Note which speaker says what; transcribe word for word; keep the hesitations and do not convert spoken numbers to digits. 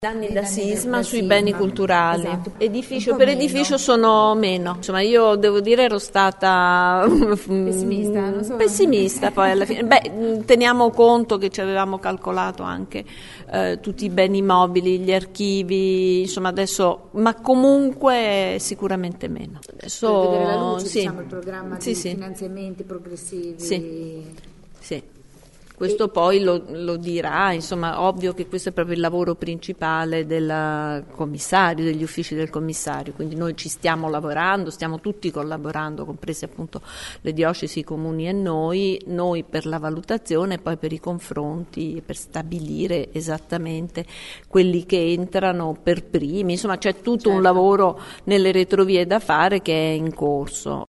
Speaker 1: Danni
Speaker 2: Dei
Speaker 1: da
Speaker 2: danni
Speaker 1: sisma
Speaker 2: da
Speaker 1: sui
Speaker 2: sisma.
Speaker 1: beni culturali.
Speaker 2: Esatto.
Speaker 1: Edificio
Speaker 2: Un po'
Speaker 1: per
Speaker 2: meno.
Speaker 1: edificio sono meno. Insomma, io devo dire ero stata
Speaker 2: Pessimista, non so.
Speaker 1: pessimista poi alla fine. Beh, teniamo conto che ci avevamo calcolato anche eh, tutti i beni mobili, gli archivi, insomma adesso, ma comunque sicuramente meno. Adesso
Speaker 2: Per vedere la luce,
Speaker 1: sì.
Speaker 2: diciamo, il programma
Speaker 1: Sì,
Speaker 2: di
Speaker 1: sì.
Speaker 2: finanziamenti progressivi.
Speaker 1: Sì. Sì. Questo poi lo, lo dirà, insomma, ovvio che questo è proprio il lavoro principale del commissario, degli uffici del commissario, quindi noi ci stiamo lavorando, stiamo tutti collaborando, comprese appunto le diocesi, i comuni e noi, noi per la valutazione e poi per i confronti, per stabilire esattamente quelli che entrano per primi, insomma c'è tutto
Speaker 2: Certo.
Speaker 1: un lavoro nelle retrovie da fare che è in corso.